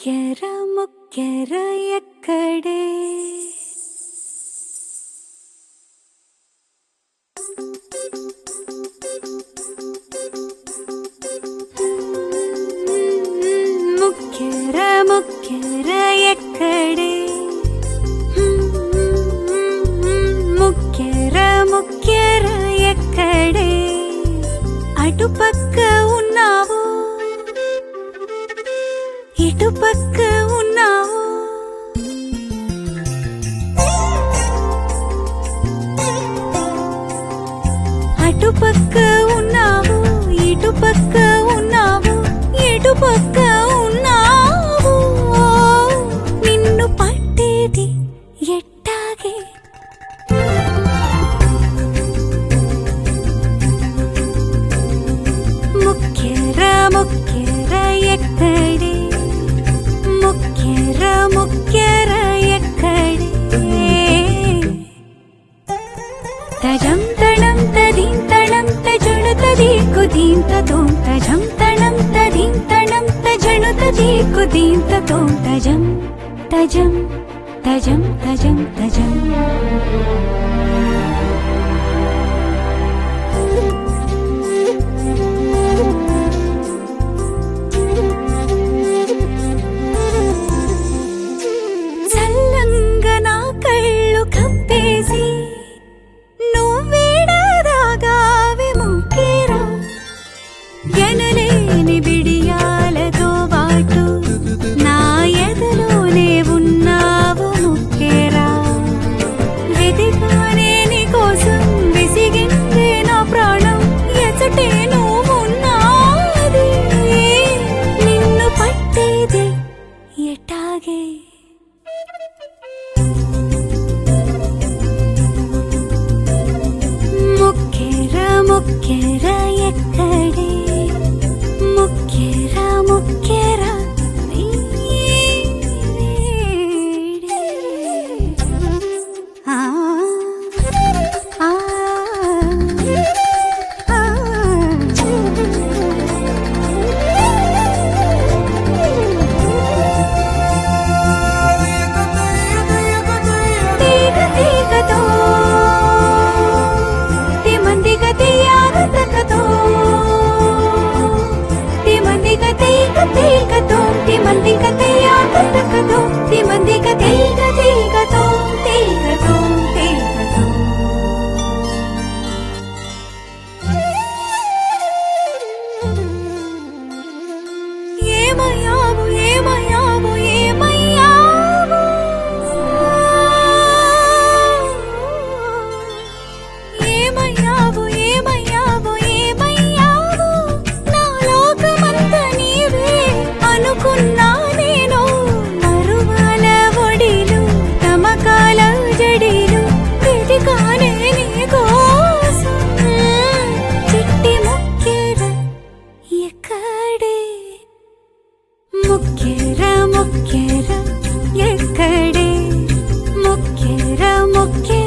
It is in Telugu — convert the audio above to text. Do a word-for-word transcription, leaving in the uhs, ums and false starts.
ముక్కెర ముక్కెర ఎక్కడే ముక్కెర ముక్కెర ఎక్కడే ముక్కెర ముక్కెర ఎక్కడే అటుపక్క ఉన్నావు ఇటుపక్క ఉన్నావు అటుపక్క ఉన్నావు ఇటుపక్క ఉన్నావు ఇటుపక్క ఉన్నావు నిన్ను పట్టేది ఎట్టాగే ముక్కెర ముక్కెర ఎక్కడే ముక్కెర ముక్కెర ఎక్కడే తజం తణం తదీం తణం తజుణు తదీకు దీం తతోం తజం తణం తదీం తణం తజుణు తదీకు దీం తతోం తజం తజం తజం తజం తజం ముక్కెర ముక్కెర ఎక్కడే ముక్కెర ముక్కెర ఆ ఆ ఏమయ్యావు ఏమయ్యావు ఏమయ్యావు ఏమయ్యావు ఏమయ్యావు ఏమయ్యావు నా లోకమంతా నీవే అనుకున్నా నేను మరువాల ఒడిలు తమకాల జడిలు వెతికానే నీ కోసం చిట్టి ముక్కెర ఎక్కడే ముక్కెర ముక్కెర ఎక్కడే ముక్కెర ముక్కెర